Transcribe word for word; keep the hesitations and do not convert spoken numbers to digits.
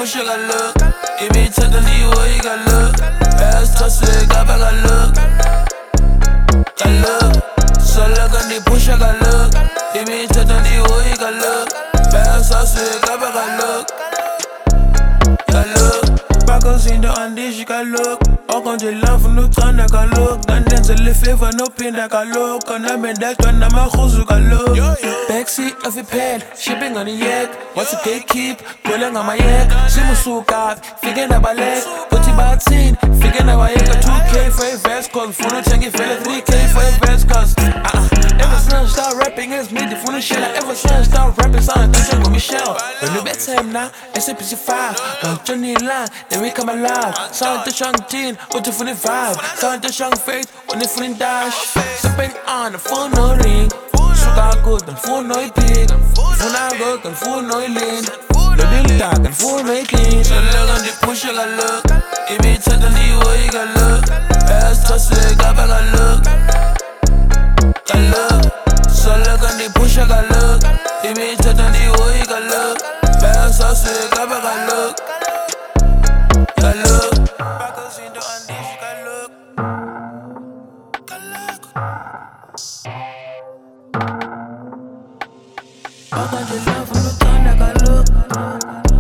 push, I got look. Imitator Leeway, got look. Ass tussle, got back, got look. Got look. Solo gun, they push, I got look. Imitator Leeway, got look. Ass tussle, got back, got look. Got look. Backers in the undish, got look. Ook on je lang van de tand, ik kan look. Dan dansen lief van op in, ik kan look. Kan naar mijn dek, kan naar mijn goes, ik kan look. Backseat of a pen, shipping on the yak. What's a gatekeep, pulling on my yak. Simu suka, figure na ballet. Put it back scene, figure na my yak. two K for a vest, cause phone check it, fella three K for a vest, cause uh-uh. Ever since I start rapping, it's me, the phone shit. Ever since I start rapping, sound touching with Michelle. When you bet him now, it's a piece of fire. Don't Johnny line, then we come alive. Sound the strong teen, with the funny vibe. Sound the strong faith, when the funny dash. Stepping on the phone, no ring. Suka good, den phone no pig. Phone I good, den phone no lean. The bill tag, den phone no clean. So look on the push, I got look. Imitate the Leeway, got look. Ass tussle, got back, got look. Got look. So look on the push, I got look. Imitate the Leeway, got look. Ass tussle, got back, got look. Got look. Backers in the undish, got look. Got look. Ook on je lang van de tand, ik kan look.